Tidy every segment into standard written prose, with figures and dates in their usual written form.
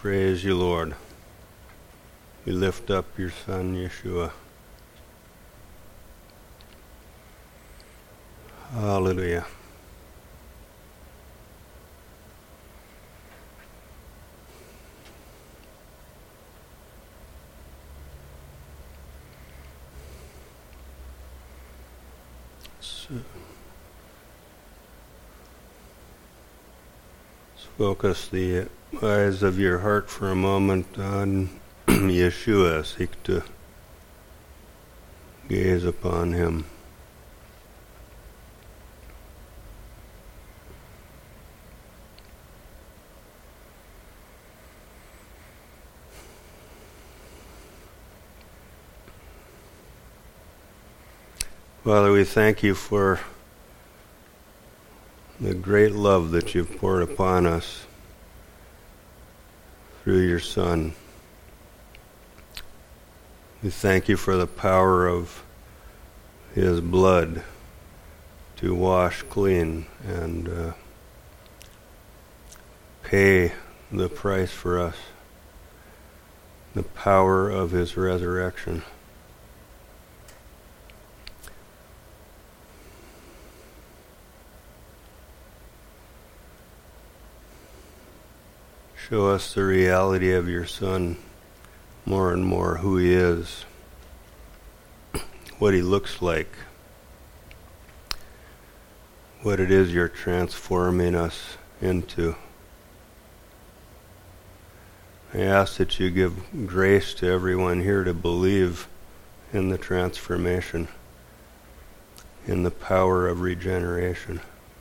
praise you, Lord. We lift up your Son, Yeshua. Hallelujah. Focus the eyes of your heart for a moment on Yeshua. Seek to gaze upon him. Father, we thank you for the great love that you've poured upon us through your Son. We thank you for the power of his blood to wash clean and pay the price for us. The power of his resurrection. Show us the reality of your Son more and more, who he is, what he looks like, what it is you're transforming us into. I ask that you give grace to everyone here to believe in the transformation, in the power of regeneration,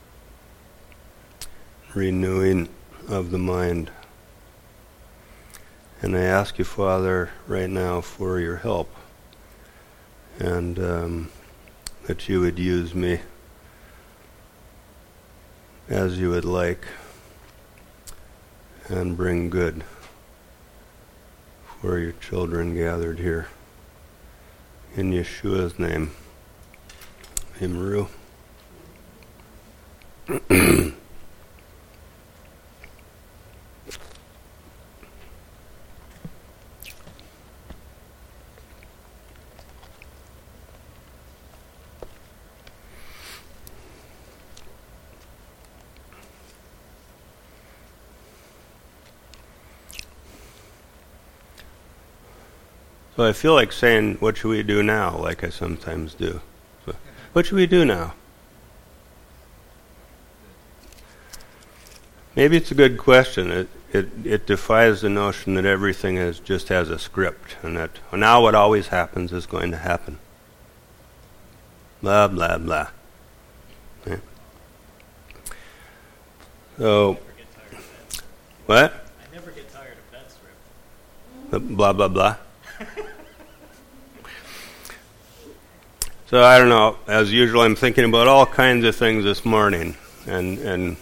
renewing of the mind. And I ask you, Father, right now for your help, and that you would use me as you would like, and bring good for your children gathered here. In Yeshua's name. Imru. So I feel like saying, what should we do now, like I sometimes do. So, what should we do now? Maybe it's a good question. It defies the notion that everything just has a script, and that now what always happens is going to happen. Blah, blah, blah. Okay. So, what? I never get tired of that script. Blah, blah, blah. So I don't know. As usual, I'm thinking about all kinds of things this morning, and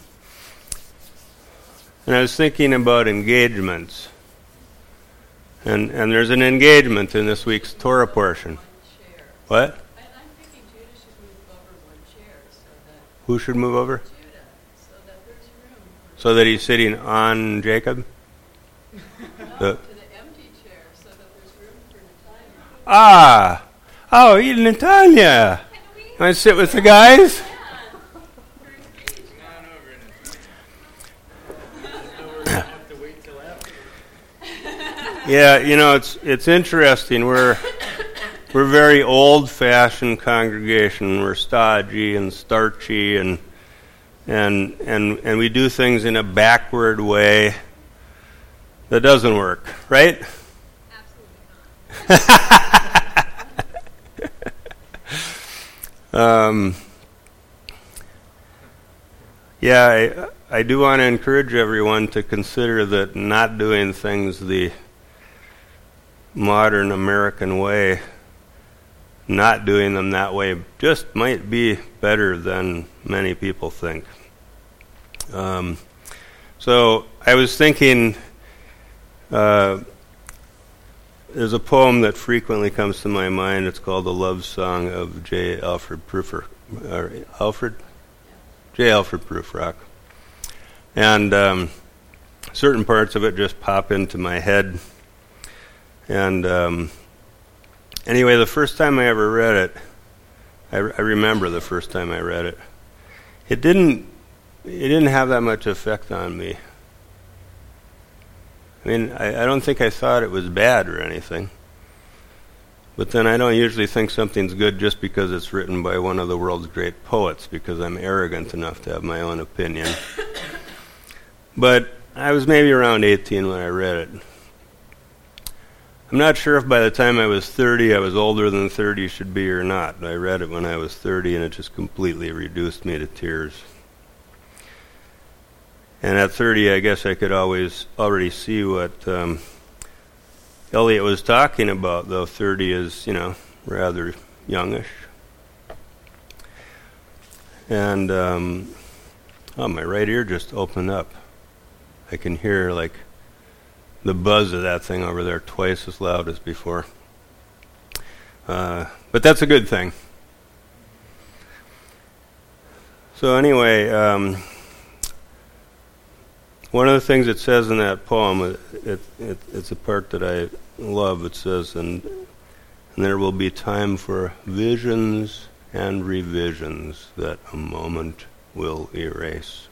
I was thinking about engagements, and there's an engagement in this week's Torah portion. What? I'm thinking Judah should move over one chair so that. Who should move over? Judah, so that there's room. So that he's sitting on Jacob. To the empty chair so that there's room for Natalia. Ah. Oh, Natalia. Want to sit with the guys? Yeah, you know, it's interesting. We're very old-fashioned congregation. We're stodgy and starchy, and we do things in a backward way that doesn't work, right? Absolutely not. Yeah, I do want to encourage everyone to consider that not doing things the modern American way, not doing them that way, just might be better than many people think. So I was thinking, there's a poem that frequently comes to my mind. It's called The Love Song of J. Alfred Prufrock. And certain parts of it just pop into my head. And anyway, the first time I ever read it, I remember the first time I read it. It didn't have that much effect on me. I mean, I don't think I thought it was bad or anything. But then I don't usually think something's good just because it's written by one of the world's great poets, because I'm arrogant enough to have my own opinion. But I was maybe around 18 when I read it. I'm not sure if by the time I was 30 I was older than 30 should be or not. I read it when I was 30 and it just completely reduced me to tears. And at 30 I guess I could already see what Eliot was talking about, though 30 is, rather youngish. And my right ear just opened up. I can hear like the buzz of that thing over there twice as loud as before. But that's a good thing. So anyway, one of the things it says in that poem, it's a part that I love. It says, and there will be time for visions and revisions that a moment will erase.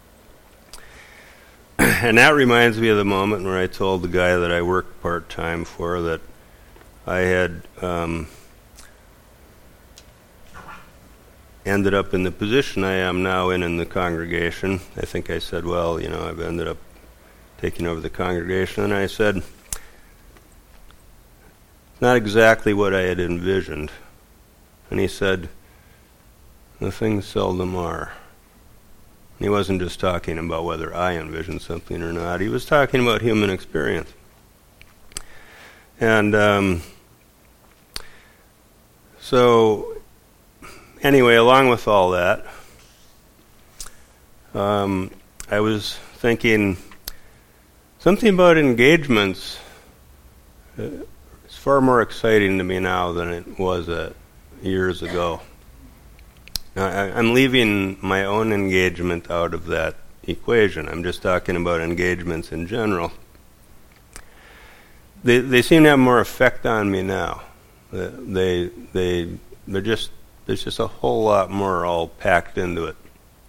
And that reminds me of the moment where I told the guy that I worked part-time for that I had ended up in the position I am now in the congregation. I think I said, well, I've ended up taking over the congregation. And I said, not exactly what I had envisioned. And he said, the things seldom are. And he wasn't just talking about whether I envisioned something or not. He was talking about human experience. And so anyway, along with all that, I was thinking something about engagements is far more exciting to me now than it was years ago. Now, I'm leaving my own engagement out of that equation. I'm just talking about engagements in general. They seem to have more effect on me now. There's just a whole lot more all packed into it.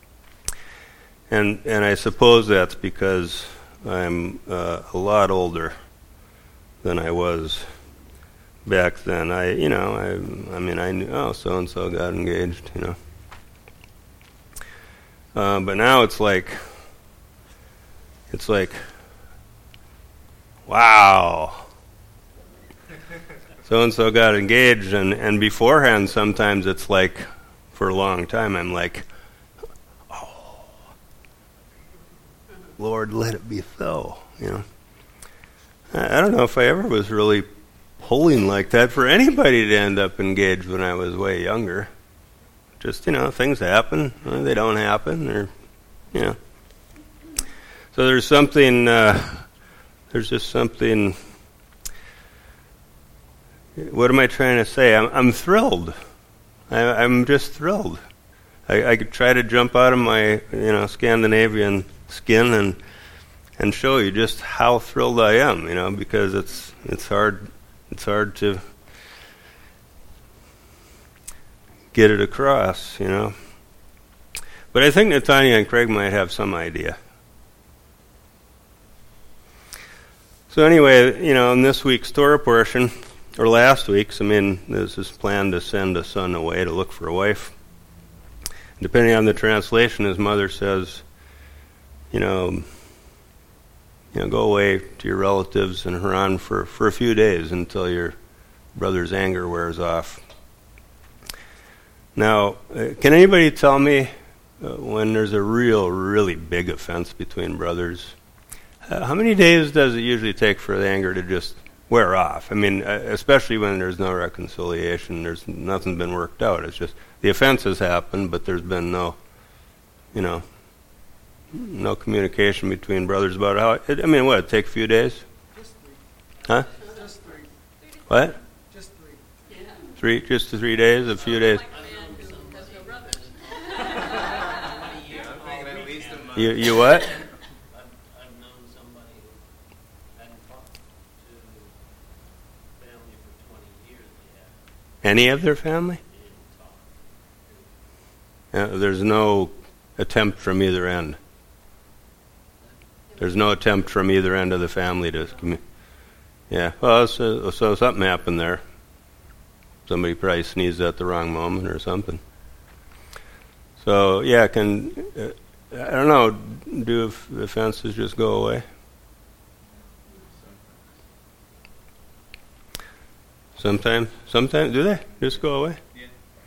And I suppose that's because I'm a lot older than I was back then. I knew, so and so got engaged, But now it's like, wow. So-and-so got engaged, and beforehand sometimes it's like, for a long time, I'm like, oh, Lord, let it be so, I don't know if I ever was really pulling like that for anybody to end up engaged when I was way younger. Just, things happen, or they don't happen, or, So there's something, there's just something. What am I trying to say? I'm thrilled. I'm just thrilled. I could try to jump out of my, Scandinavian skin and show you just how thrilled I am, because it's hard to get it across, But I think Nathaniel and Craig might have some idea. So anyway, in this week's Torah portion, or last week's, there's this plan to send a son away to look for a wife. Depending on the translation, his mother says, go away to your relatives in Haran for a few days until your brother's anger wears off. Now, can anybody tell me when there's a really big offense between brothers, how many days does it usually take for the anger to just wear off? Especially when there's no reconciliation, nothing's been worked out. It's just the offense has happened, but there's been no communication between brothers about how. What? It take a few days? Just 3. Huh? Just 3. What? Just 3. Yeah. Just 3 days? A few days? Like a man who has no brothers. I'm thinking at least a month. You what? I've known Any of their family? There's no attempt from either end. There's no attempt from either end of the family to communicate. Yeah, well, so something happened there. Somebody probably sneezed at the wrong moment or something. So, yeah, I don't know, do offenses just go away? Sometimes, do they just go away? Yeah.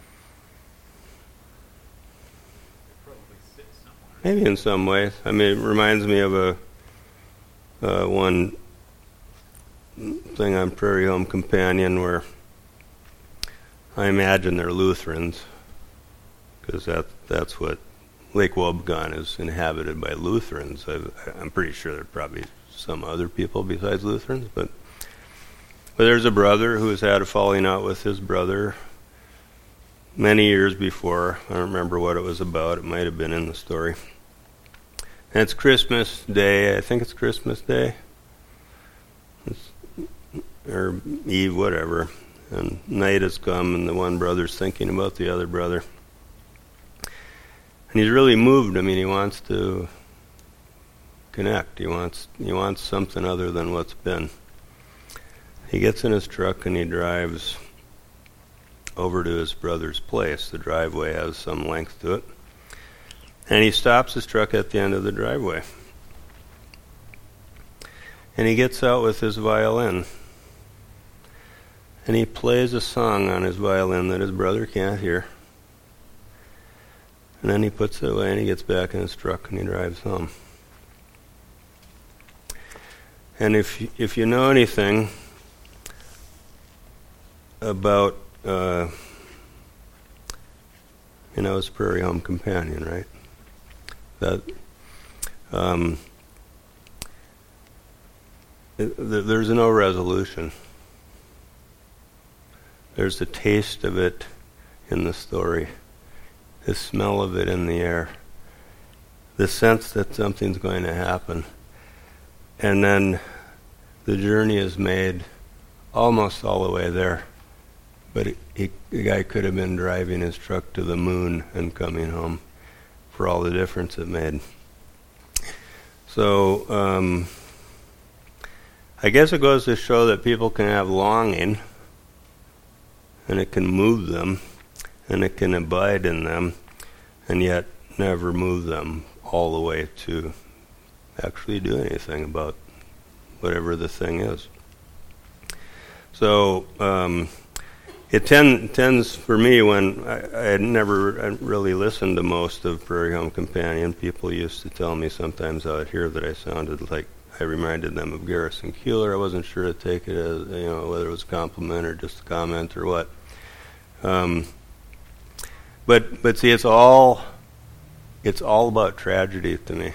They probably sit somewhere. Maybe in some ways. I mean, it reminds me of one thing on Prairie Home Companion where I imagine they're Lutherans, because that's what Lake Wobegon is inhabited by Lutherans. I'm pretty sure there are probably some other people besides Lutherans, but there's a brother who has had a falling out with his brother many years before. I don't remember what it was about. It might have been in the story. And it's Christmas Day. I think it's Christmas Day. Or Eve, whatever. And night has come, and the one brother's thinking about the other brother. And he's really moved. I mean, he wants to connect. He wants something other than what's been. He gets in his truck and he drives over to his brother's place. The driveway has some length to it. And he stops his truck at the end of the driveway. And he gets out with his violin. And he plays a song on his violin that his brother can't hear. And then he puts it away and he gets back in his truck and he drives home. And if you know anything about, his Prairie Home Companion, right? That there's no resolution. There's the taste of it in the story, the smell of it in the air, the sense that something's going to happen. And then the journey is made almost all the way there. But the guy could have been driving his truck to the moon and coming home for all the difference it made. So I guess it goes to show that people can have longing, and it can move them, and it can abide in them, and yet never move them all the way to actually do anything about whatever the thing is. So it tends for me, when I had never really listened to most of Prairie Home Companion, people used to tell me sometimes out here that I sounded like I reminded them of Garrison Keillor. I wasn't sure to take it as, whether it was a compliment or just a comment or what. But see, it's all about tragedy to me. And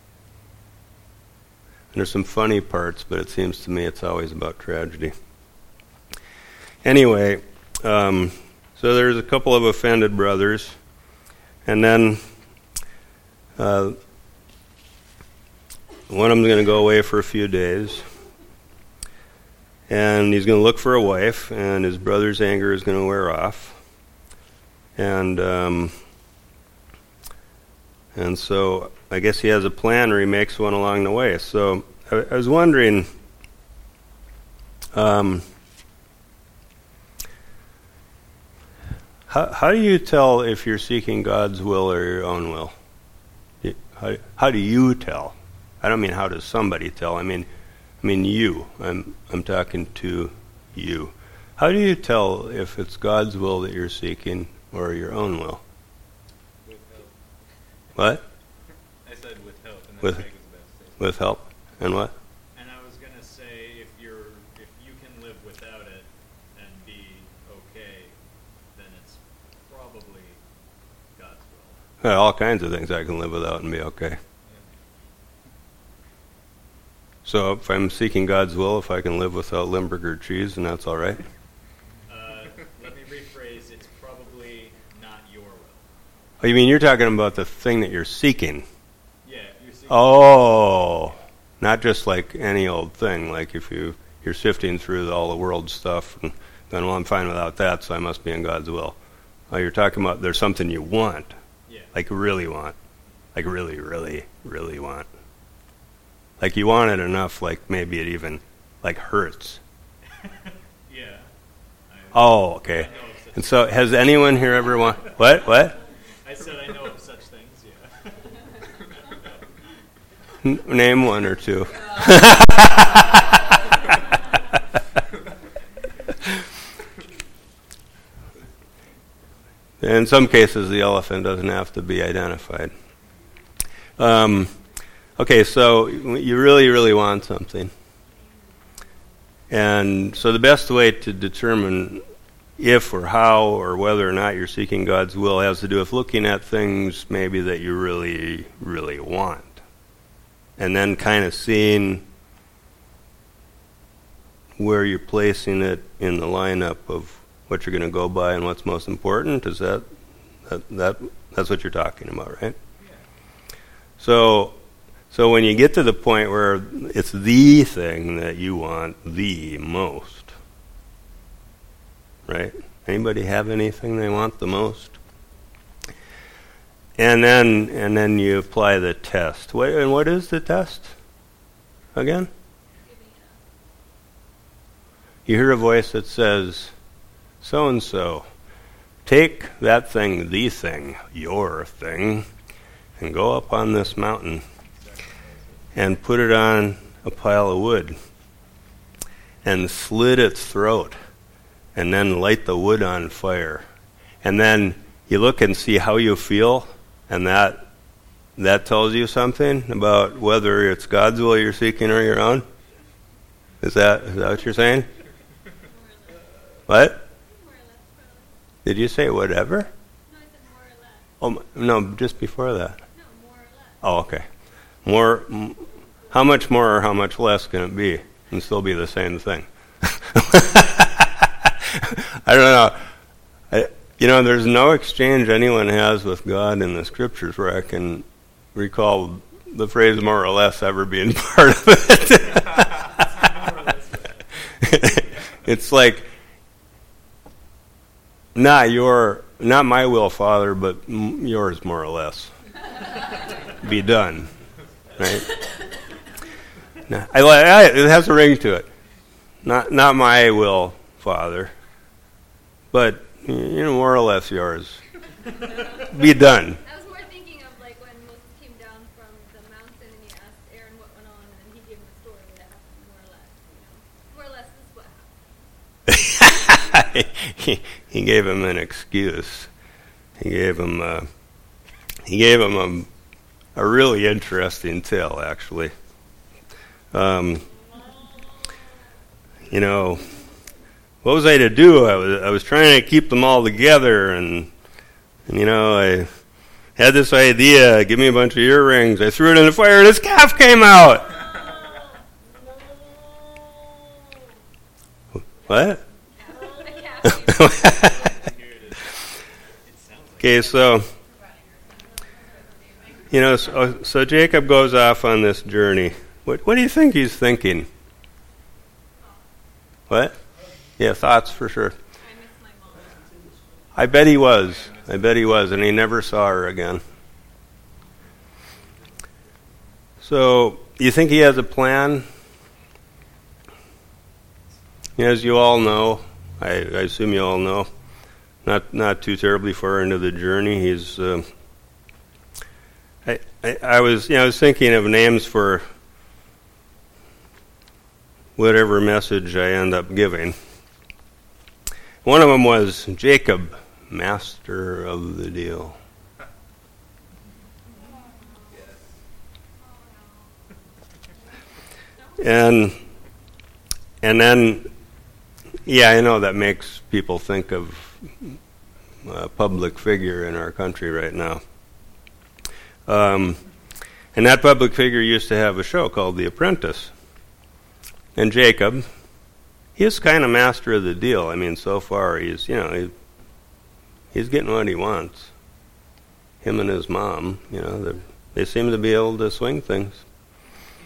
there's some funny parts, but it seems to me it's always about tragedy. Anyway, so there's a couple of offended brothers, and then one of them's going to go away for a few days, and he's going to look for a wife, and his brother's anger is going to wear off, and so I guess he has a plan, or he makes one along the way. So I was wondering, how do you tell if you're seeking God's will or your own will? How do you tell? I don't mean how does somebody tell. I mean you. I'm talking to you. How do you tell if it's God's will that you're seeking or your own will? With help. What? I said with help, and With- that's Megan's best. With help. And what? And I was gonna say, if you can live without it and be okay, then it's probably God's will. All kinds of things I can live without and be okay. So if I'm seeking God's will, if I can live without Limburger cheese, then that's all right? Let me rephrase. It's probably not your will. Oh, you mean you're talking about the thing that you're seeking? Yeah, you're seeking. Oh, not just like any old thing, like if you're sifting through all the world stuff and then well, I'm fine without that, so I must be in God's will. You're talking about there's something you want, like really want, like really, really, really want. Like you want it enough, like maybe it even like hurts. Yeah. Oh, okay. And so, has anyone here ever what? I said I know of such things. Yeah. Name one or two. In some cases, the elephant doesn't have to be identified. Okay, so you really, really want something. And so the best way to determine if or how or whether or not you're seeking God's will has to do with looking at things maybe that you really, really want. And then kind of seeing where you're placing it in the lineup of what you're going to go by and what's most important. Is that's what you're talking about, right? Yeah. So when you get to the point where it's the thing that you want the most, right? Anybody have anything they want the most? And then you apply the test. And what is the test? Again? You hear a voice that says, so-and-so, take that thing, the thing, your thing, and go up on this mountain and put it on a pile of wood and slit its throat and then light the wood on fire. And then you look and see how you feel, and that tells you something about whether it's God's will you're seeking or your own? Is that what you're saying? What? Did you say whatever? No, I said more or less. Oh, no, just before that. No, more or less. Oh, okay. How much more or how much less can it be and still be the same thing? I don't know. There's no exchange anyone has with God in the scriptures where I can recall the phrase more or less ever being part of it. It's like, not my will, Father, but yours more or less. Be done. Right? It has a ring to it. Not my will, Father, but more or less yours. Be done. I was more thinking of like when Moses came down from the mountain and he asked Aaron what went on, and then he gave him the story that happened, more or less. More or less this is what happened. He gave him an excuse. He gave him a really interesting tale, actually. What was I to do? I was trying to keep them all together, and I had this idea. Give me a bunch of earrings. I threw it in the fire, and his calf came out. What? Okay, so so Jacob goes off on this journey. What do you think he's thinking? What? Yeah, thoughts for sure. I miss my mom. I bet he was, and he never saw her again. So, you think he has a plan? As you all know, I assume you all know, not too terribly far into the journey, he's. I was thinking of names for whatever message I end up giving. One of them was Jacob, master of the deal. And then, I know that makes people think of a public figure in our country right now. And that public figure used to have a show called The Apprentice. And Jacob, he's kind of master of the deal. I mean, so far he's getting what he wants. Him and his mom, they seem to be able to swing things.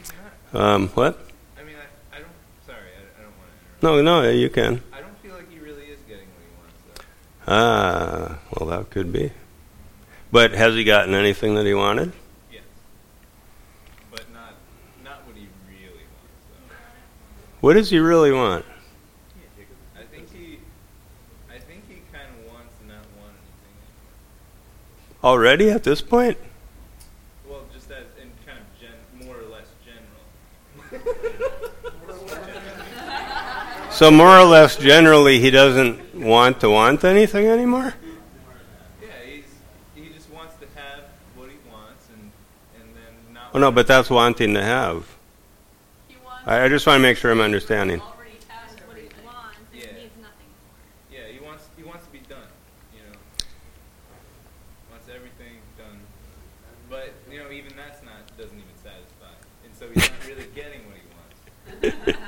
What? I mean, I don't. Sorry, I don't want to interrupt. No, you can. I don't feel like he really Well, that could be. But has he gotten anything that he wanted? Yes. But not what he really wants, though. What does he really want? I think he kind of wants to not want anything anymore. Already at this point? Well, just as in kind of more or less general. So more or less generally he doesn't want to want anything anymore? Yeah, he just wants to have what he wants and then not. Oh no, but that's wanting to have. He wants I just want to make sure I'm understanding. already has What he everything. wants and Yeah. he needs nothing more. Yeah, he wants to be done. Wants everything done. But even that's doesn't even satisfy, and so he's not really getting what he wants.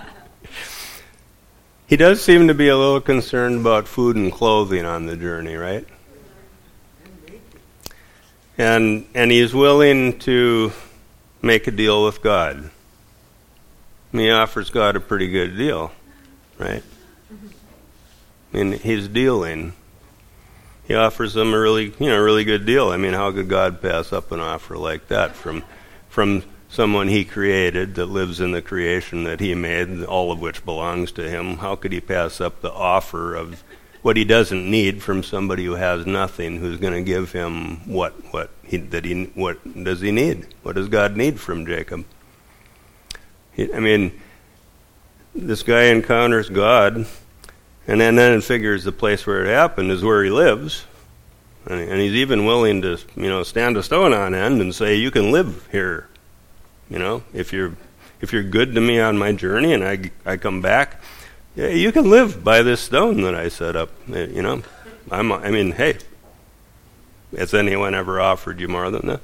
He does seem to be a little concerned about food and clothing on the journey, right? And he's willing to make a deal with God. He offers God a pretty good deal, right? I mean, he's dealing. He offers them a really good deal. I mean, how could God pass up an offer like that from someone he created that lives in the creation that he made, all of which belongs to him? How could he pass up the offer of what he doesn't need from somebody who has nothing, who's going to give him what does he need? What does God need from Jacob? This guy encounters God, and then figures the place where it happened is where he lives, and he's even willing to stand a stone on end and say, "You can live here. If you're good to me on my journey and I come back, yeah, you can live by this stone that I set up." Hey, has anyone ever offered you more than that?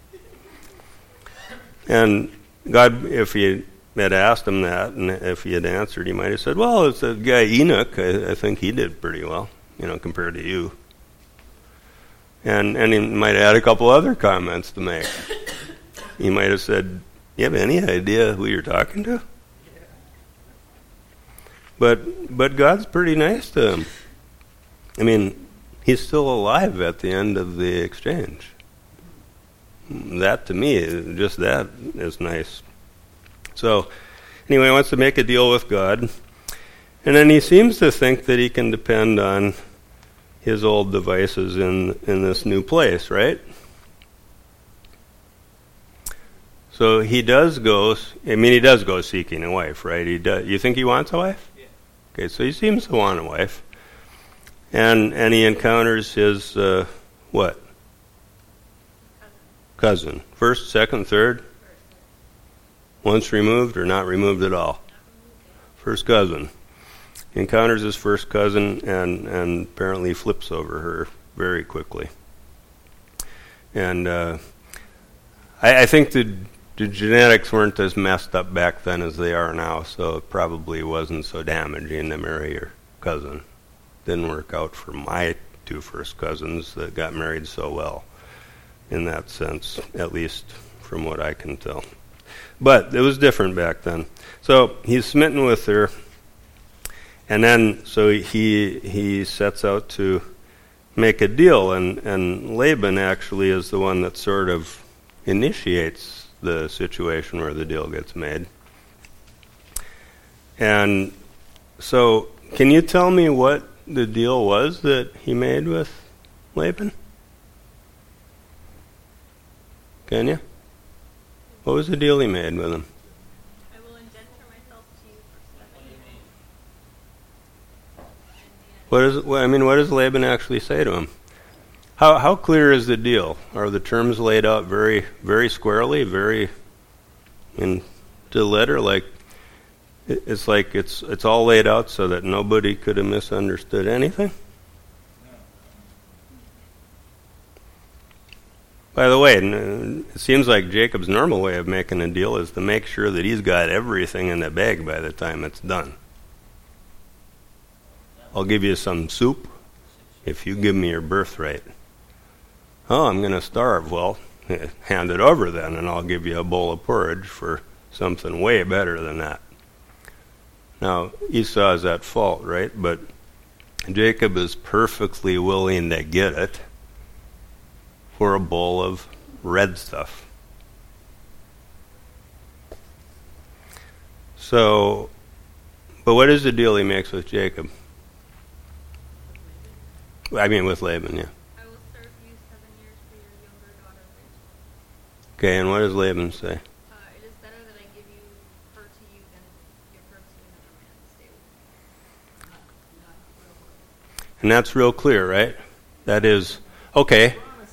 And God, if he had asked him that, and if he had answered, he might have said, "Well, it's a guy Enoch. I think he did pretty well, compared to you." And he might have had a couple other comments to make. He might have said, "You have any idea who you're talking to?" But God's pretty nice to him. He's still alive at the end of the exchange. That, to me, just that is nice. So, anyway, he wants to make a deal with God. And then he seems to think that he can depend on his old devices in this new place, right? So he does go seeking a wife, right? You think he wants a wife? Yeah. Okay, so he seems to want a wife. And he encounters his, what? Cousin. First, second, third? Once removed or not removed at all? First cousin. He encounters his first cousin and apparently flips over her very quickly. And I think the genetics weren't as messed up back then as they are now, so it probably wasn't so damaging to marry your cousin. Didn't work out for my two first cousins that got married so well in that sense, at least from what I can tell. But it was different back then. So he's smitten with her, and then so he sets out to make a deal, and Laban actually is the one that sort of initiates the situation where the deal gets made. And so can you tell me what the deal was that he made with Laban? Can you? What was the deal he made with him? I will indent for myself to you for 7 years. What does Laban actually say to him? How clear is the deal? Are the terms laid out very, very squarely, very to the letter? Like it's all laid out so that nobody could have misunderstood anything? By the way, it seems like Jacob's normal way of making a deal is to make sure that he's got everything in the bag by the time it's done. I'll give you some soup if you give me your birthright. Oh, I'm going to starve. Well, hand it over then, and I'll give you a bowl of porridge for something way better than that. Now, Esau is at fault, right? But Jacob is perfectly willing to get it for a bowl of red stuff. So, but what is the deal he makes with Jacob? I mean with Laban, yeah. I will serve you 7 years for your younger daughter Rachel. Okay, and what does Laban say? It is better that I give you her to you than give her to another man to stay with me. And that's real clear, right? That is, okay.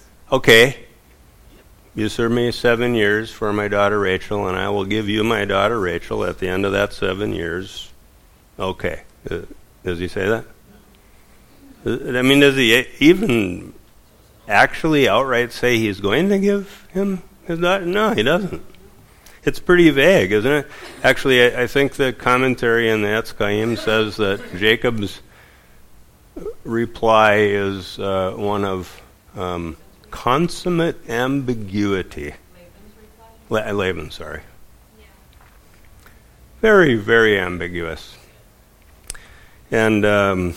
You serve me 7 years for my daughter Rachel, and I will give you my daughter Rachel at the end of that 7 years. Okay. Does he say that? I mean, does he even actually outright say he's going to give him his daughter? No, he doesn't. It's pretty vague, isn't it? Actually, I think the commentary in the Etz Chaim says that Jacob's reply is one of consummate ambiguity. Laban, sorry. Yeah. Very, very ambiguous. And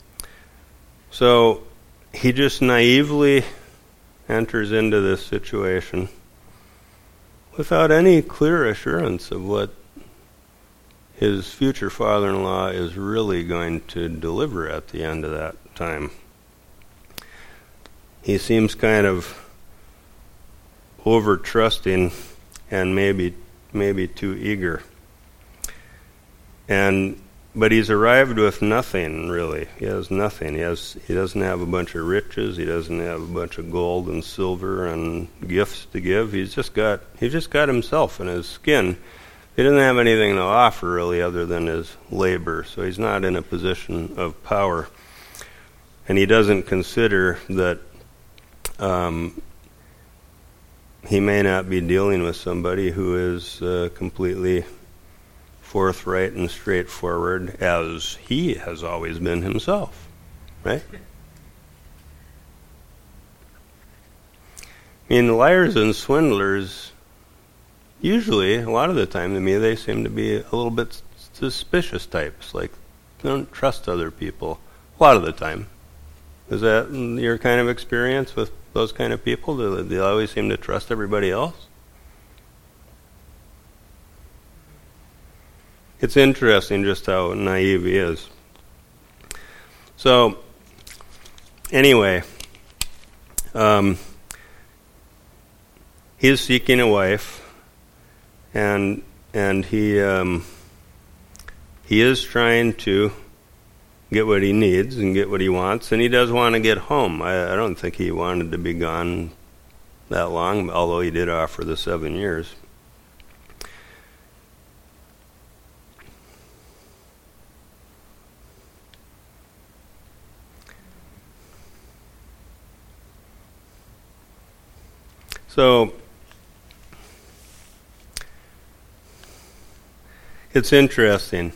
so he just naively enters into this situation without any clear assurance of what his future father-in-law is really going to deliver at the end of that time. He seems kind of over-trusting and maybe too eager. But he's arrived with nothing, really. He has nothing. He doesn't have a bunch of riches. He doesn't have a bunch of gold and silver and gifts to give. He's just got himself and his skin. He doesn't have anything to offer, really, other than his labor. So he's not in a position of power. And he doesn't consider that he may not be dealing with somebody who is completely forthright and straightforward, as he has always been himself, right? I mean, liars and swindlers, usually, a lot of the time to me, they seem to be a little bit suspicious types, like they don't trust other people, a lot of the time. Is that your kind of experience with those kind of people? Do they always seem to trust everybody else? It's interesting just how naive he is. So, anyway, he is seeking a wife, and he is trying to get what he needs and get what he wants, and he does want to get home. I don't think he wanted to be gone that long, although he did offer the 7 years. So, it's interesting.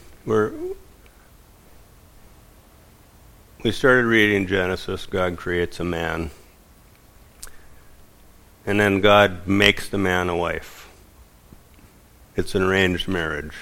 We started reading Genesis. God creates a man. And then God makes the man a wife. It's an arranged marriage.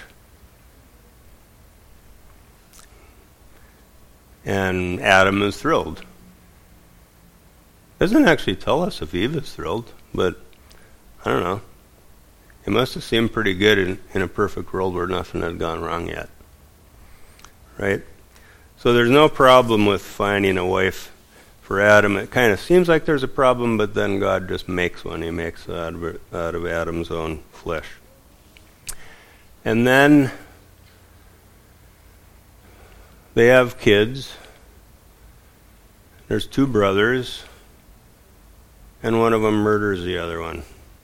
And Adam is thrilled. Doesn't actually tell us if Eve is thrilled, but I don't know. It must have seemed pretty good in a perfect world where nothing had gone wrong yet. Right? So there's no problem with finding a wife for Adam. It kind of seems like there's a problem, but then God just makes one. He makes it out of Adam's own flesh. And then they have kids. There's 2 brothers, and one of them murders the other one.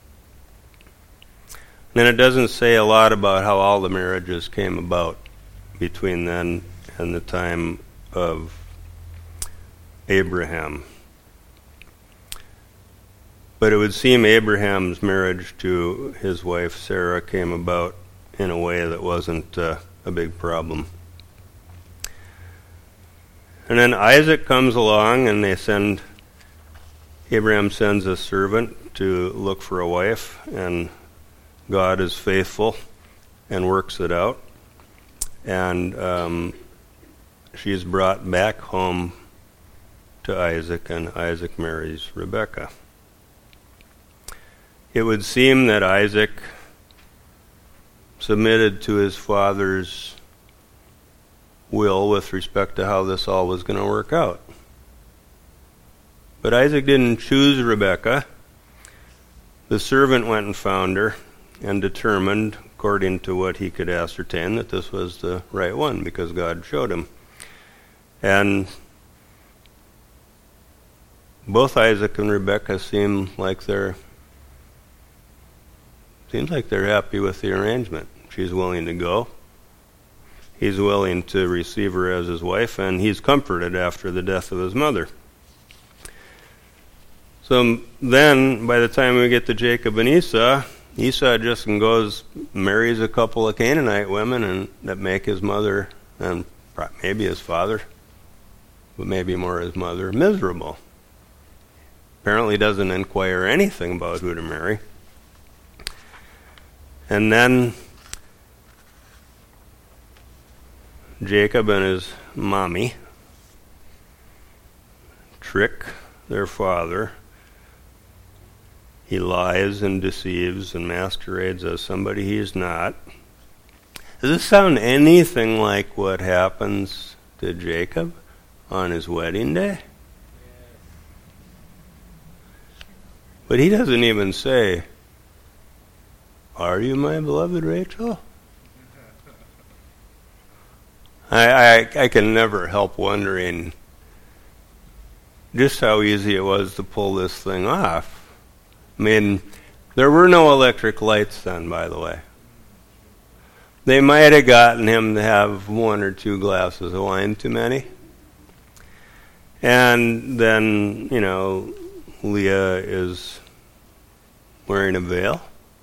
And then it doesn't say a lot about how all the marriages came about between then and the time of Abraham. But it would seem Abraham's marriage to his wife Sarah came about in a way that wasn't a big problem. And then Isaac comes along, and Abraham sends a servant to look for a wife, and God is faithful and works it out. And she's brought back home to Isaac, and Isaac marries Rebekah. It would seem that Isaac submitted to his father's will with respect to how this all was going to work out. But Isaac didn't choose Rebekah. The servant went and found her and determined, according to what he could ascertain, that this was the right one because God showed him. And both Isaac and Rebekah seem like they're happy with the arrangement. She's willing to go. He's willing to receive her as his wife, and he's comforted after the death of his mother. So then, by the time we get to Jacob and Esau just goes, marries a couple of Canaanite women and that make his mother, and maybe his father, but maybe more his mother, miserable. Apparently doesn't inquire anything about who to marry. And then Jacob and his mommy trick their father. He lies and deceives and masquerades as somebody he is not. Does this sound anything like what happens to Jacob on his wedding day? But he doesn't even say, "Are you my beloved Rachel?" I can never help wondering just how easy it was to pull this thing off. I mean, there were no electric lights then, by the way. They might have gotten him to have 1 or 2 glasses of wine too many. And then, Leah is wearing a veil.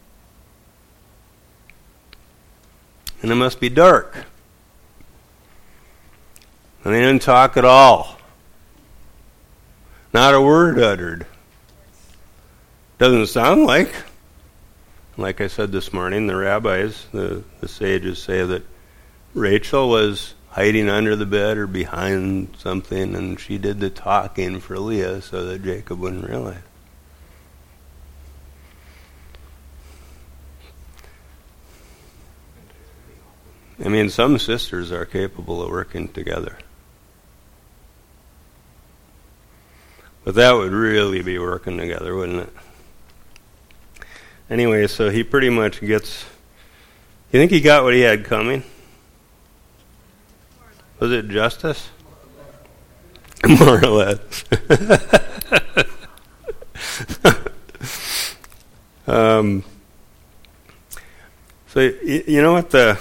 And it must be dark. And they didn't talk at all. Not a word uttered. Doesn't sound like I said this morning, the rabbis, the sages say that Rachel was hiding under the bed or behind something, and she did the talking for Leah so that Jacob wouldn't realize. I mean, some sisters are capable of working together. But that would really be working together, wouldn't it? Anyway, so he pretty much gets... You think he got what he had coming? Was it justice? More or less. So you know what the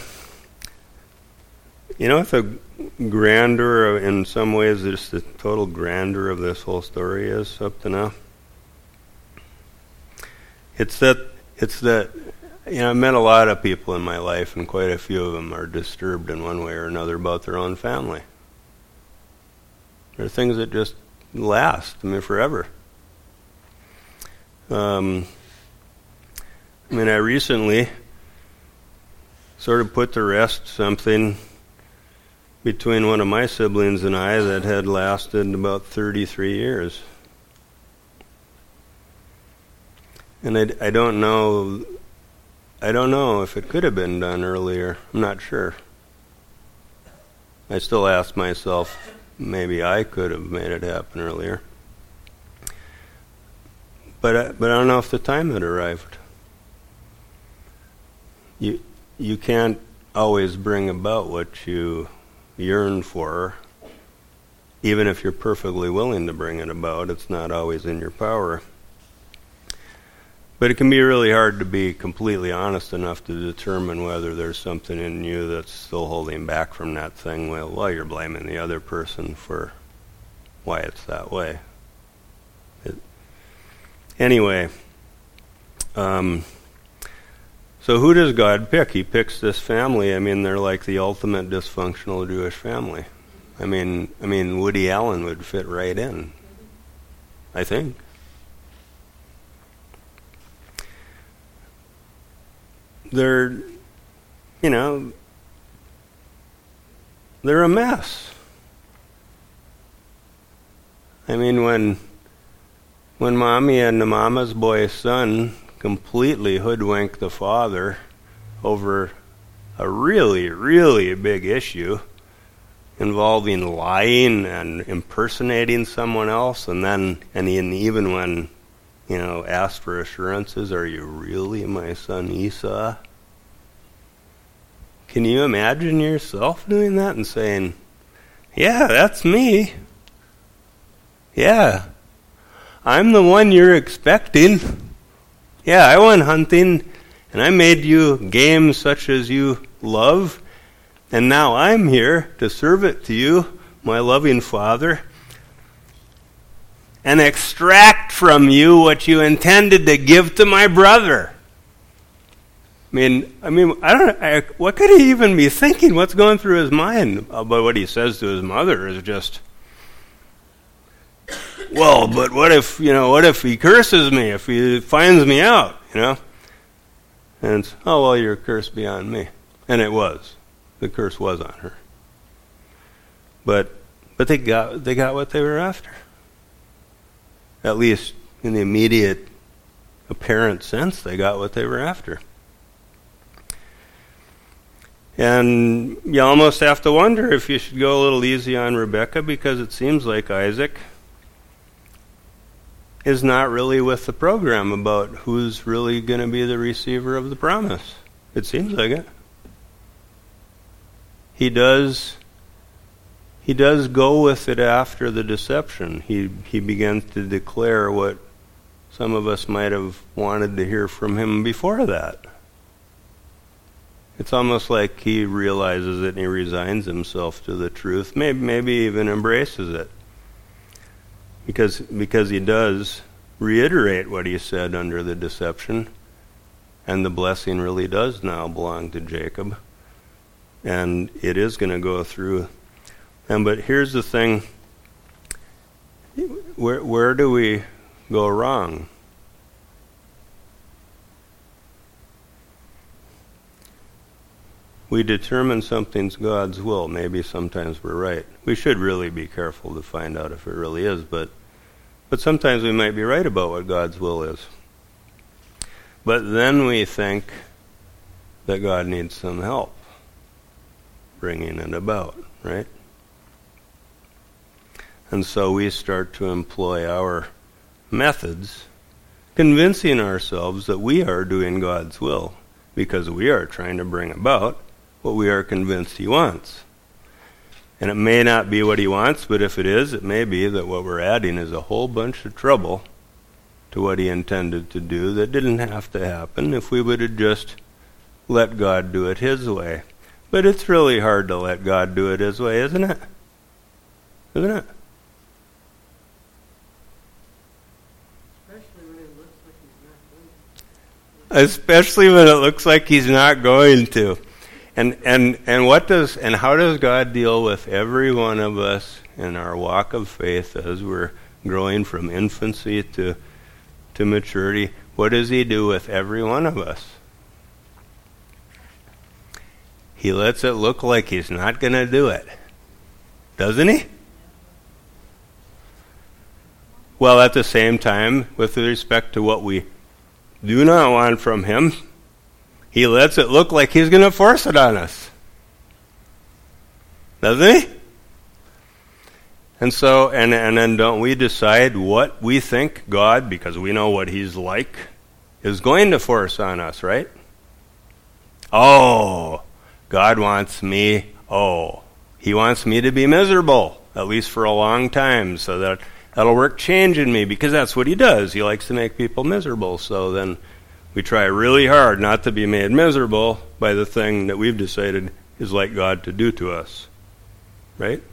grandeur of, in some ways, just the total grandeur of this whole story is up to now? It's that I've met a lot of people in my life, and quite a few of them are disturbed in one way or another about their own family. There are things that just last, forever. I recently sort of put to rest something between one of my siblings and I that had lasted about 33 years. And I don't know if it could have been done earlier. I'm not sure. I still ask myself, maybe I could have made it happen earlier. But I don't know if the time had arrived. You can't always bring about what you yearn for. Even if you're perfectly willing to bring it about, it's not always in your power. But it can be really hard to be completely honest enough to determine whether there's something in you that's still holding back from that thing while you're blaming the other person for why it's that way. Anyway, so who does God pick? He picks this family. They're like the ultimate dysfunctional Jewish family. Woody Allen would fit right in, I think. They're a mess. I mean, when Mommy and the mama's boy's son completely hoodwinked the father over a really, really big issue involving lying and impersonating someone else, and even when, asked for assurances, "Are you really my son Esau?" Can you imagine yourself doing that and saying, "Yeah, that's me. Yeah, I'm the one you're expecting. Yeah, I went hunting, and I made you game such as you love, and now I'm here to serve it to you, my loving Father, and extract from you what you intended to give to my brother." I mean, what could he even be thinking? What's going through his mind? But what he says to his mother is just, "Well, but what if he curses me, if he finds me out, And it's, "Oh, well, you're cursed beyond me." And it was. The curse was on her. But they got what they were after. At least in the immediate apparent sense, they got what they were after. And you almost have to wonder if you should go a little easy on Rebekah, because it seems like Isaac is not really with the program about who's really going to be the receiver of the promise. It seems like it. He does go with it after the deception. He begins to declare what some of us might have wanted to hear from him before that. It's almost like he realizes it and he resigns himself to the truth, maybe even embraces it. Because he does reiterate what he said under the deception, and the blessing really does now belong to Jacob, and it is going to go through. But here's the thing: where do we go wrong? We determine something's God's will. Maybe sometimes we're right. We should really be careful to find out if it really is, but sometimes we might be right about what God's will is. But then we think that God needs some help bringing it about, right? And so we start to employ our methods, convincing ourselves that we are doing God's will because we are trying to bring about what we are convinced he wants. And it may not be what he wants, but if it is, it may be that what we're adding is a whole bunch of trouble to what he intended to do that didn't have to happen if we would have just let God do it his way. But it's really hard to let God do it his way, isn't it? Isn't it? Especially when it looks like he's not going to. And how does God deal with every one of us in our walk of faith as we're growing from infancy to maturity? What does he do with every one of us? He lets it look like he's not going to do it. Doesn't he? Well, at the same time, with respect to what we do not want from him, he lets it look like he's going to force it on us. Doesn't he? And so, and then don't we decide what we think God, because we know what he's like, is going to force on us, right? Oh, God wants me, he wants me to be miserable, at least for a long time, so that'll work change in me, because that's what he does. He likes to make people miserable, so then we try really hard not to be made miserable by the thing that we've decided is like God to do to us. Right?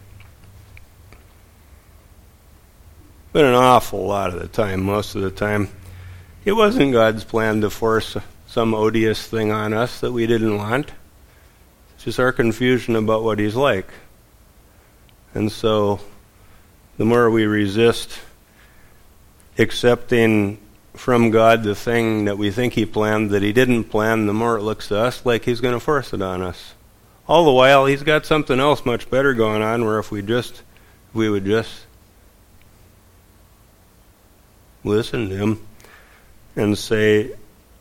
But an awful lot of the time, most of the time, it wasn't God's plan to force some odious thing on us that we didn't want. It's just our confusion about what he's like. And so, the more we resist accepting from God the thing that we think he planned that he didn't plan, the more it looks to us like he's going to force it on us. All the while, he's got something else much better going on, where if we would just listen to him and say,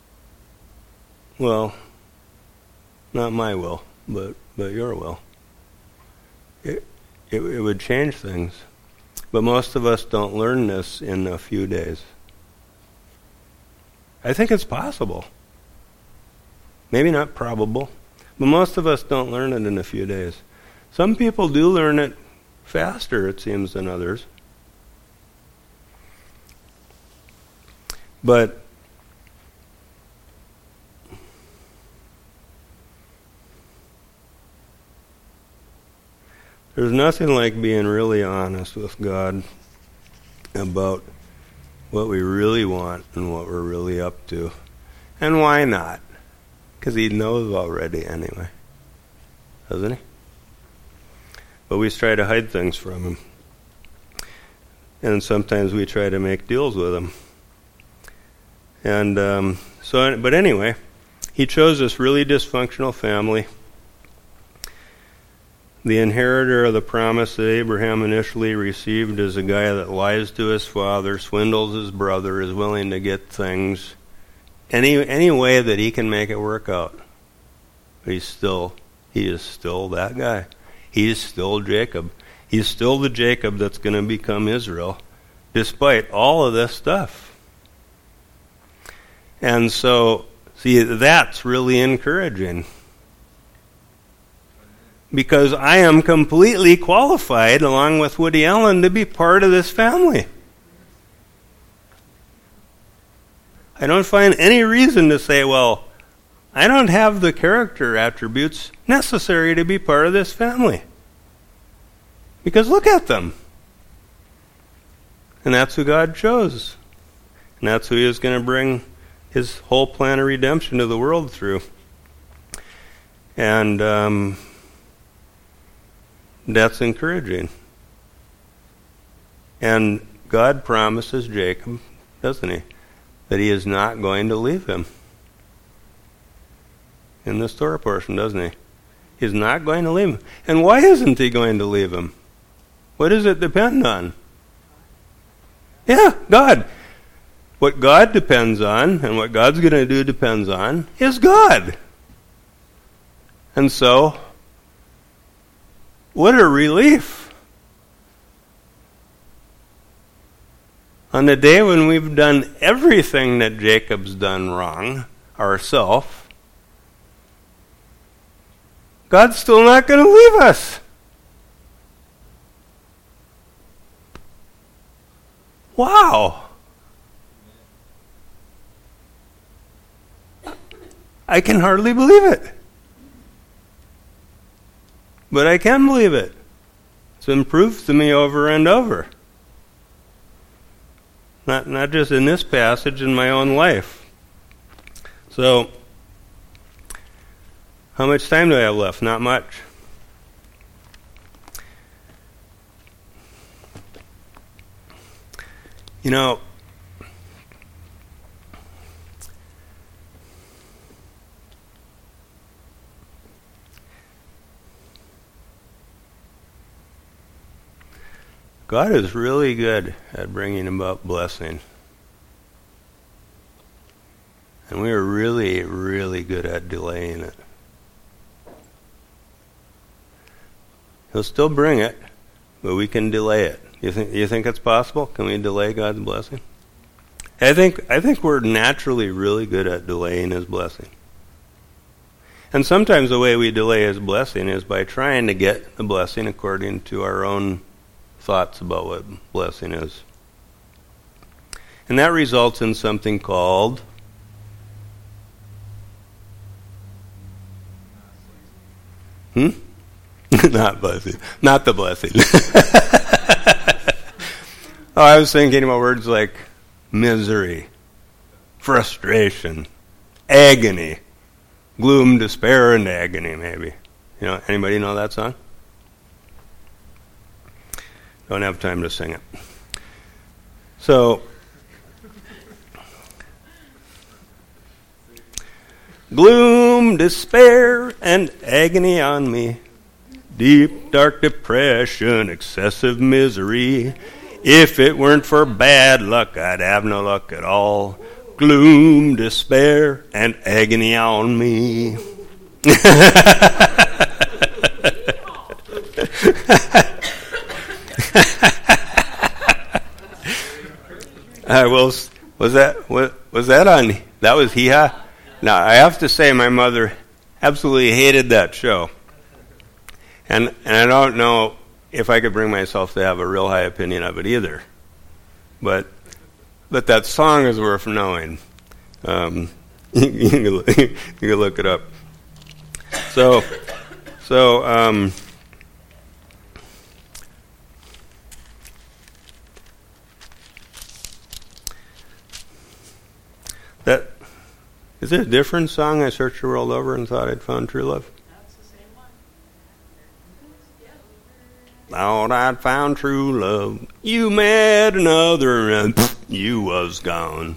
well, not my will, but your will. It would change things. But most of us don't learn this in a few days. I think it's possible. Maybe not probable, but most of us don't learn it in a few days. Some people do learn it faster, it seems, than others. But there's nothing like being really honest with God about what we really want and what we're really up to. And why not? Because he knows already anyway. Doesn't he? But we try to hide things from him. And sometimes we try to make deals with him. And but anyway, he chose this really dysfunctional family. The inheritor of the promise that Abraham initially received is a guy that lies to his father, swindles his brother, is willing to get things any way that he can make it work out. But he is still that guy. He is still Jacob. He's still the Jacob that's going to become Israel, despite all of this stuff. And so, see, that's really encouraging. Because I am completely qualified, along with Woody Allen, to be part of this family. I don't find any reason to say, well, I don't have the character attributes necessary to be part of this family. Because look at them. And that's who God chose. And that's who he is going to bring his whole plan of redemption to the world through. And that's encouraging. And God promises Jacob, doesn't he, that he is not going to leave him. In this Torah portion, doesn't he? He's not going to leave him. And why isn't he going to leave him? What does it depend on? Yeah, God. What God depends on, and what God's going to do depends on, is God. And so, what a relief. On the day when we've done everything that Jacob's done wrong, ourselves, God's still not going to leave us. Wow. I can hardly believe it. But I can believe it. It's been proved to me over and over. Not just in this passage, in my own life. So, how much time do I have left? Not much. You know, God is really good at bringing about blessing. And we are really, really good at delaying it. He'll still bring it, but we can delay it. You think it's possible? Can we delay God's blessing? I think we're naturally really good at delaying his blessing. And sometimes the way we delay his blessing is by trying to get the blessing according to our own thoughts about what blessing is. And that results in something called not blessing. Not the blessing. Oh, I was thinking about words like misery, frustration, agony, gloom, despair, and agony, maybe. You know, anybody know that song? Don't have time to sing it. So, gloom, despair, and agony on me. Deep, dark depression, excessive misery. If it weren't for bad luck, I'd have no luck at all. Gloom, despair, and agony on me. Was that on? That was Hee Haw? Now, I have to say my mother absolutely hated that show. And I don't know if I could bring myself to have a real high opinion of it either. But that song is worth knowing. You can look it up. So that is it a different song? I searched the world over and thought I'd found true love. That's the same one. Thought I'd found true love. You met another and you was gone.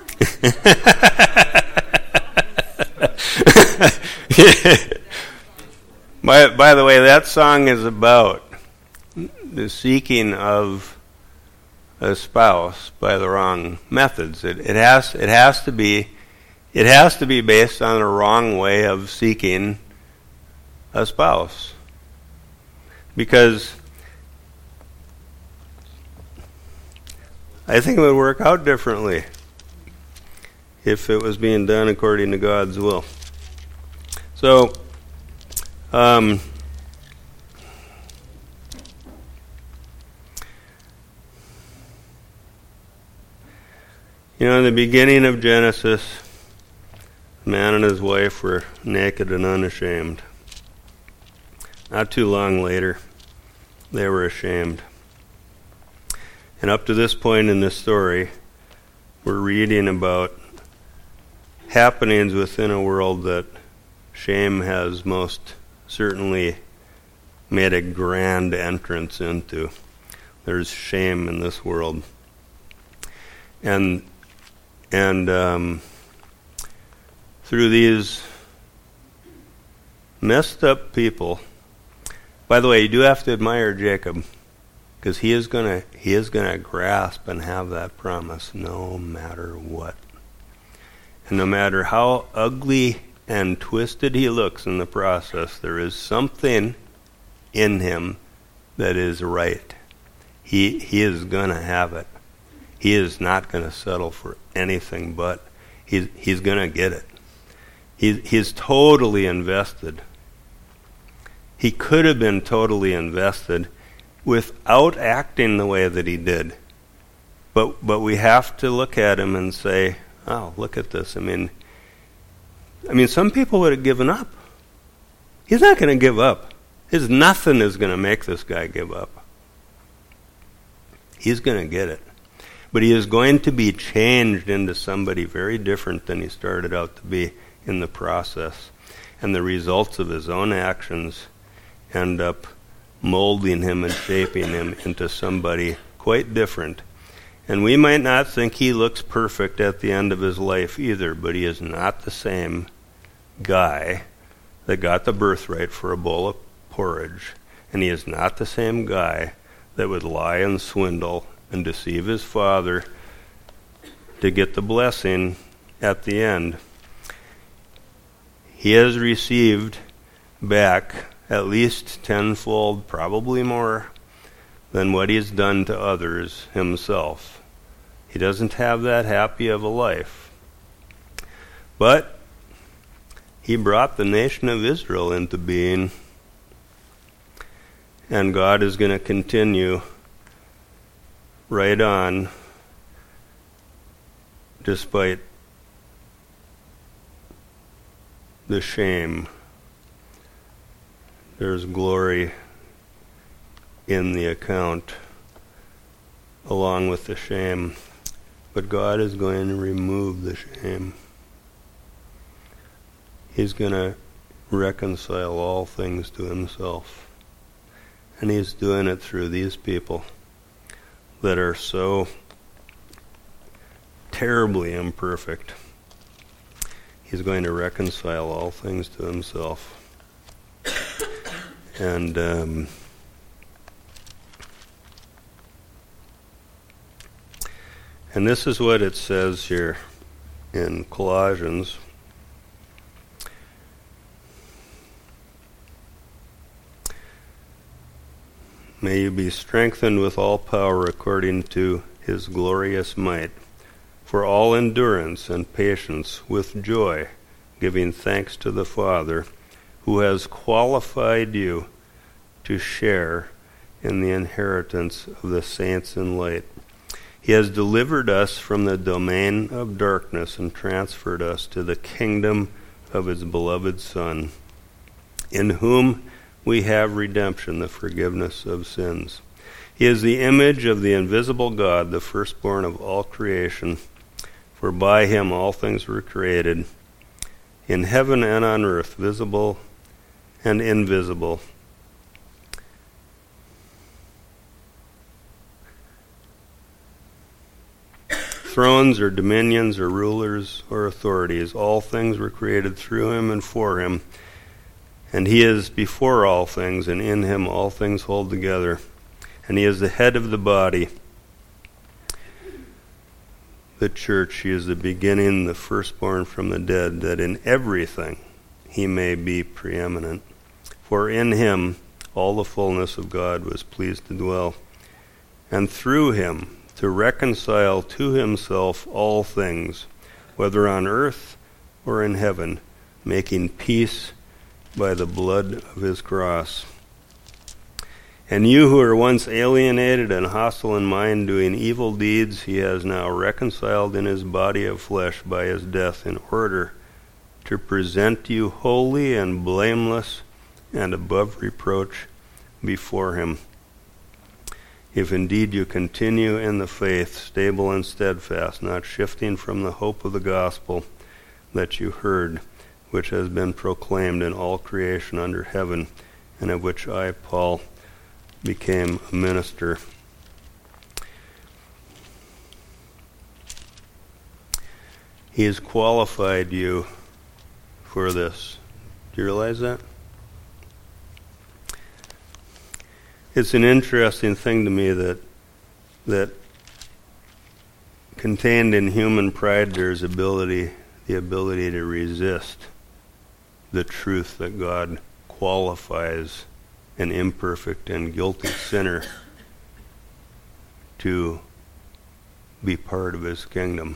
By the way, that song is about the seeking of a spouse by the wrong methods. It has to be based on a wrong way of seeking a spouse. Because I think it would work out differently if it was being done according to God's will. So, in the beginning of Genesis, man and his wife were naked and unashamed. Not too long later, they were ashamed. And up to this point in this story, we're reading about happenings within a world that shame has most certainly made a grand entrance into. There's shame in this world. And through these messed up people, by the way, you do have to admire Jacob, because he is gonna grasp and have that promise no matter what. And no matter how ugly and twisted he looks in the process, there is something in him that is right. He is gonna have it. He is not gonna settle for anything but. He's gonna get it. He's totally invested. He could have been totally invested without acting the way that he did. But we have to look at him and say, oh, look at this. I mean, some people would have given up. He's not going to give up. Nothing is going to make this guy give up. He's going to get it. But he is going to be changed into somebody very different than he started out to be in the process. And the results of his own actions end up molding him and shaping him into somebody quite different. And we might not think he looks perfect at the end of his life either, but he is not the same guy that got the birthright for a bowl of porridge. And he is not the same guy that would lie and swindle and deceive his father to get the blessing at the end. He has received back at least tenfold, probably more, than what he's done to others himself. He doesn't have that happy of a life. But he brought the nation of Israel into being, and God is going to continue right on despite the shame. There's glory in the account along with the shame. But God is going to remove the shame. He's going to reconcile all things to himself. And he's doing it through these people that are so terribly imperfect. He's going to reconcile all things to himself. And And this is what it says here in Colossians. May you be strengthened with all power according to his glorious might, for all endurance and patience with joy, giving thanks to the Father, who has qualified you to share in the inheritance of the saints in light. He has delivered us from the domain of darkness and transferred us to the kingdom of his beloved Son, in whom we have redemption, the forgiveness of sins. He is the image of the invisible God, the firstborn of all creation, for by him all things were created, in heaven and on earth, visible and invisible. Thrones or dominions or rulers or authorities, all things were created through him and for him. And he is before all things, and in him all things hold together. And he is the head of the body, the church. He is the beginning, the firstborn from the dead, that in everything he may be preeminent. For in him all the fullness of God was pleased to dwell, and through him to reconcile to himself all things, whether on earth or in heaven, making peace by the blood of his cross. And you who were once alienated and hostile in mind, doing evil deeds, he has now reconciled in his body of flesh by his death, in order to present you holy and blameless and above reproach before him. If indeed you continue in the faith, stable and steadfast, not shifting from the hope of the gospel that you heard, which has been proclaimed in all creation under heaven, and of which I, Paul, became a minister. He has qualified you for this. Do you realize that? It's an interesting thing to me that contained in human pride there's the ability to resist the truth that God qualifies an imperfect and guilty sinner to be part of his kingdom.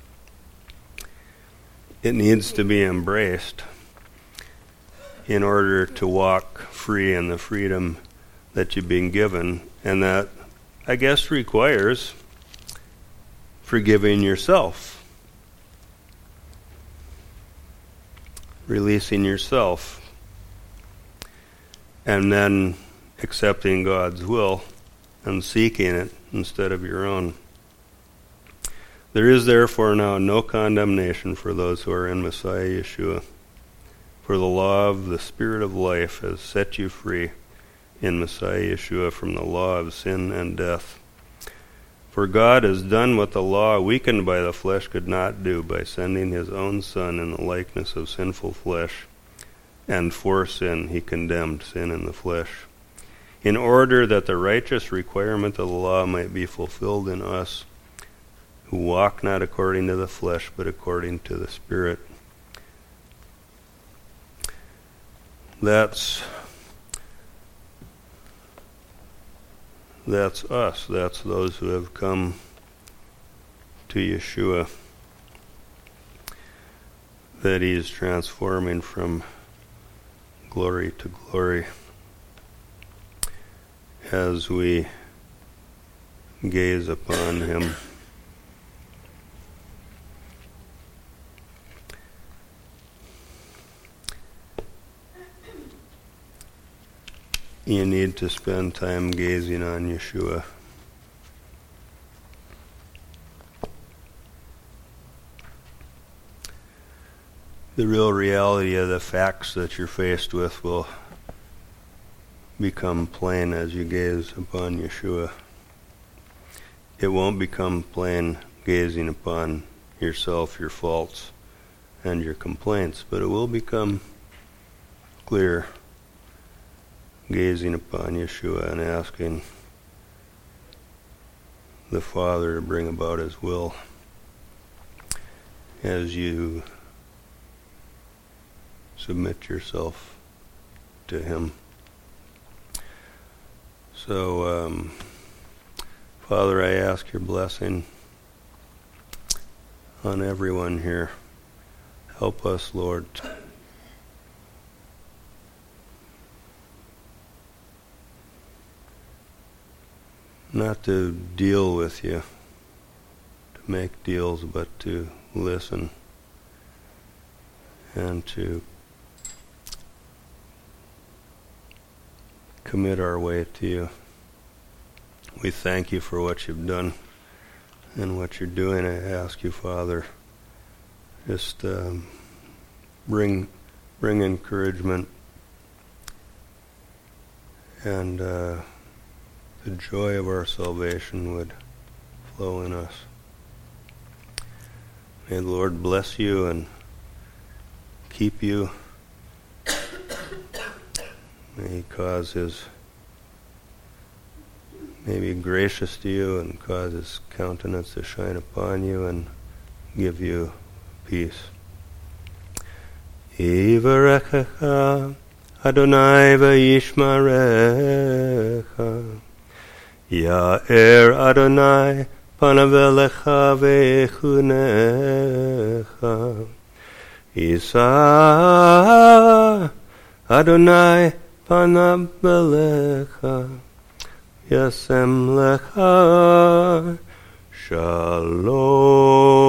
It needs to be embraced in order to walk free in the freedom that you've been given, and that, I guess, requires forgiving yourself, releasing yourself, and then accepting God's will and seeking it instead of your own. There is therefore now no condemnation for those who are in Messiah Yeshua, for the law of the Spirit of life has set you free in Messiah Yeshua from the law of sin and death. For God has done what the law, weakened by the flesh, could not do, by sending his own Son in the likeness of sinful flesh, and for sin he condemned sin in the flesh, in order that the righteous requirement of the law might be fulfilled in us, who walk not according to the flesh, but according to the Spirit. That's us. That's those who have come to Yeshua, that he is transforming from glory to glory as we gaze upon him. You need to spend time gazing on Yeshua. The real reality of the facts that you're faced with will become plain as you gaze upon Yeshua. It won't become plain gazing upon yourself, your faults, and your complaints, but it will become clear gazing upon Yeshua and asking the Father to bring about His will as you submit yourself to Him. So, Father, I ask your blessing on everyone here. Help us, Lord, not to deal with you, to make deals, but to listen and to commit our way to you. We thank you for what you've done and what you're doing. I ask you, Father, just bring encouragement and the joy of our salvation would flow in us. May the Lord bless you and keep you. May He cause may be gracious to you and cause His countenance to shine upon you and give you peace. Yivarechecha Adonai v'yishmarecha. Ya'er Adonai panav elecha v'yechunecha. Yisa Adonai panav elecha Yasem lecha Shalom.